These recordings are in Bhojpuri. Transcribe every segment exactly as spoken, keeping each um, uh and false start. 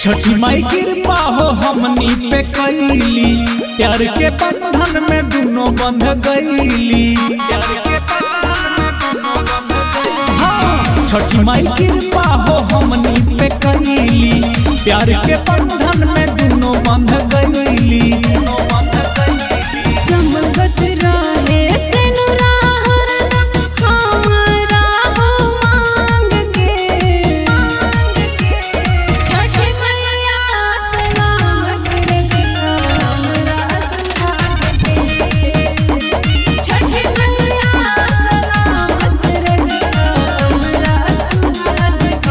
छठी माई कृपा हो हमनी पे कैली, प्यार के बंधन में दोनों बंध गईली। छठी माई कृपा हो हमनी पे कैली, प्यार के बंधन में दोनों बंध गईली। चमकत रहे सिनुरा हमरा हो मांग के, छठी मैया सलामत रखिया हमरा सुहाग के, छठी मैया सलामत रखिया हमरा सुहाग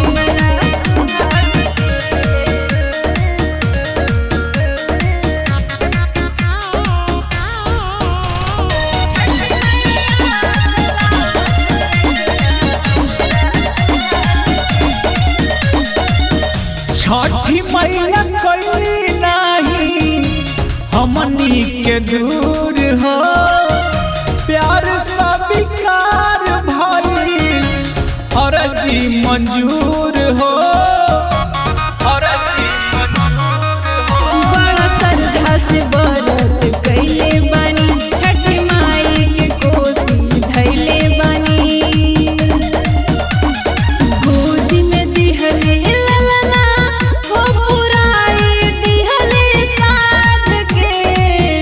छठी मैया कैली नाही हमनी के दूर हो, प्यार स्वीकार भइल अर्जी मंजूर हो। बड़ा श्रद्धा से व्रत कइले बानी, छठी माई के कोसी धइले बानी। गोद में दिहले ललना हो पुराई दिहले साथ के,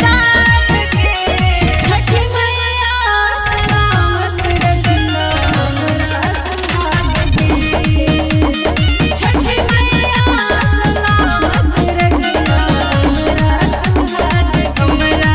छठी मैया सलामत रखिया हमरा सुहाग के, छठी मैया सलामत रखिया हमरा सुहाग हमरा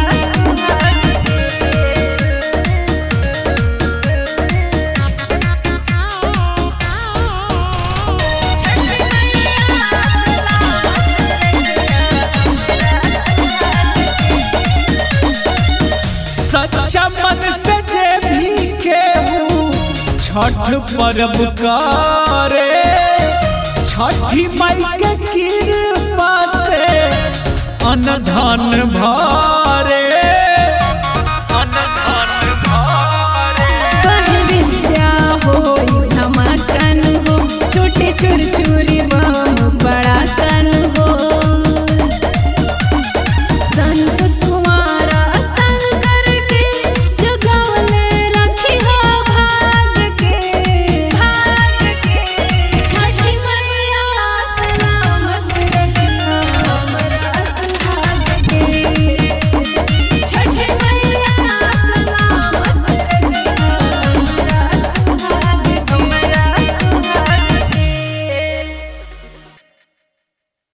सच्चा मन से जे भी केहू छठ पर्व करे, छठी माई के कृपा से अन्न धन भरे।